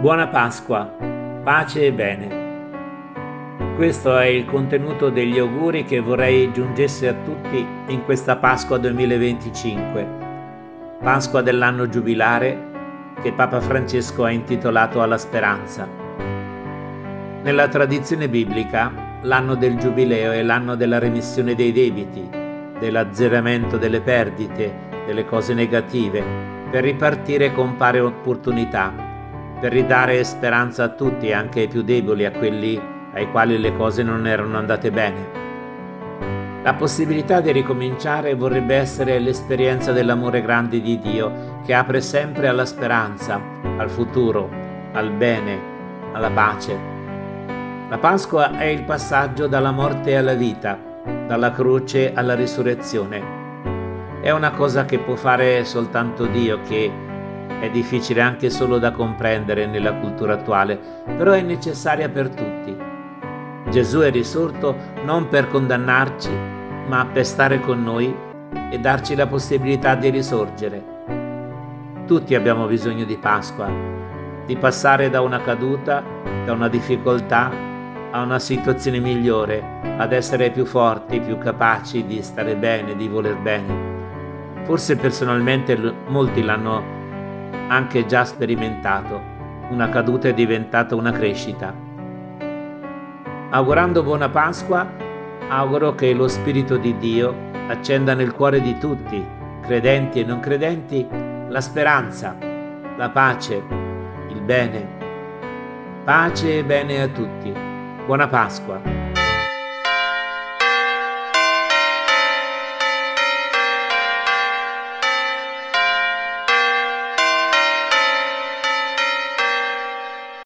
Buona Pasqua, pace e bene. Questo è il contenuto degli auguri che vorrei giungesse a tutti in questa Pasqua 2025, Pasqua dell'anno giubilare che Papa Francesco ha intitolato alla speranza. Nella tradizione biblica, l'anno del giubileo è l'anno della remissione dei debiti, dell'azzeramento delle perdite, delle cose negative, per ripartire con pari opportunità, per ridare speranza a tutti, anche ai più deboli, a quelli ai quali le cose non erano andate bene. La possibilità di ricominciare vorrebbe essere l'esperienza dell'amore grande di Dio, che apre sempre alla speranza, al futuro, al bene, alla pace. La Pasqua è il passaggio dalla morte alla vita, dalla croce alla risurrezione. È una cosa che può fare soltanto Dio, che è difficile anche solo da comprendere nella cultura attuale, però è necessaria per tutti. Gesù è risorto non per condannarci, ma per stare con noi e darci la possibilità di risorgere. Tutti abbiamo bisogno di Pasqua, di passare da una caduta, da una difficoltà, a una situazione migliore, ad essere più forti, più capaci di stare bene, di voler bene. Forse personalmente molti l'hanno anche già sperimentato. Una caduta è diventata una crescita. Augurando buona Pasqua, auguro che lo Spirito di Dio accenda nel cuore di tutti, credenti e non credenti, la speranza, la pace, il bene. Pace e bene a tutti. Buona Pasqua.